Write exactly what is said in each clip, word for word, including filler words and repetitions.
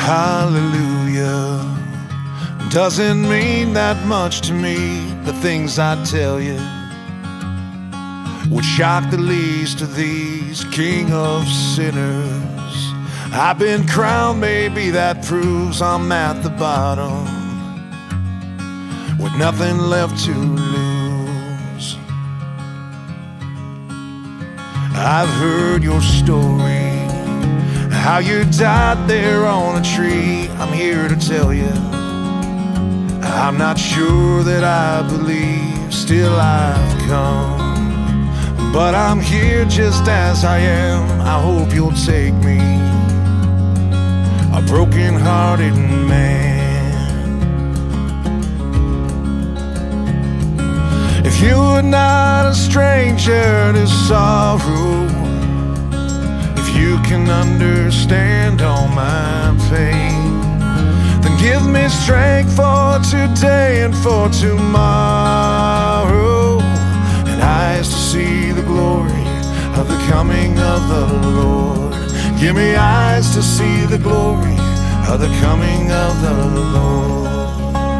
Hallelujah doesn't mean that much to me. The things I tell you would shock the least of these, King of sinners. I've been crowned, maybe that proves I'm at the bottom, with nothing left to lose. I've heard your story, how you died there on a tree. I'm here to tell you, I'm not sure that I believe. Still I've come, but I'm here just as I am. I hope you'll take me, a broken-hearted man. If you're not a stranger to sorrow, you can understand all my pain, then give me strength for today and for tomorrow, and eyes to see the glory of the coming of the Lord. Give me eyes to see the glory of the coming of the Lord.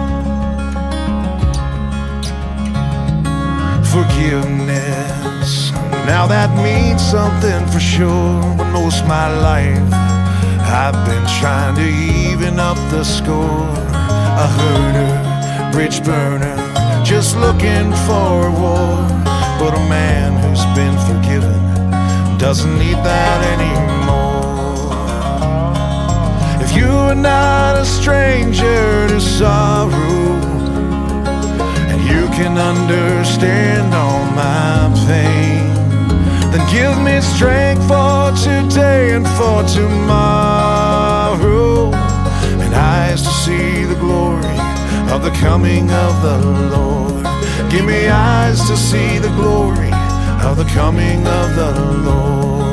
Forgiveness, now that means something for sure. But most my life I've been trying to even up the score. A herder, bridge burner, just looking for a war. But a man who's been forgiven doesn't need that anymore. If you're not a stranger to sorrow, and you can understand all my pain, then give me strength for today and for tomorrow, and eyes to see the glory of the coming of the Lord. Give me eyes to see the glory of the coming of the Lord.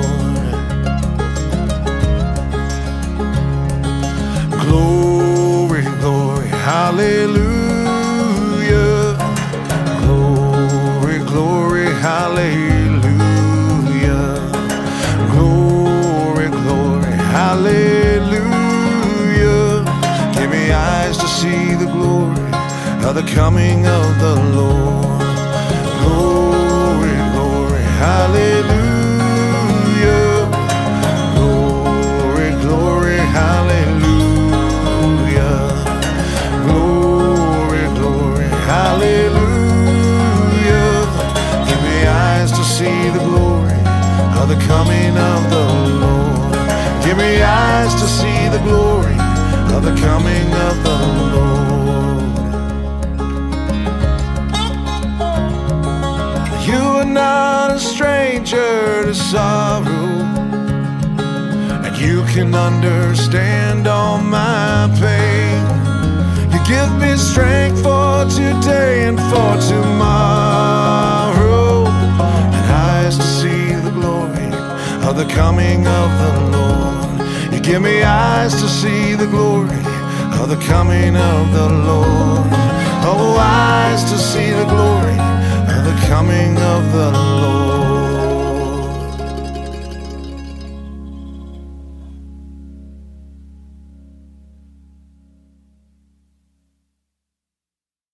Glory, glory, hallelujah. Glory, glory, hallelujah. Glory, glory, hallelujah. Give me eyes to see the glory of the coming of the Lord. Glory, glory, hallelujah. Glory, glory, hallelujah. Glory, glory, hallelujah. Give me eyes to see the glory of the coming of the Lord. Give me eyes to see the glory of the coming of the Lord. You are not a stranger to sorrow, and you can understand all my pain. You give me strength for today and for tomorrow, and eyes to see the glory of the coming of the Lord. You give me eyes to see the glory of the coming of the Lord. Oh, eyes to see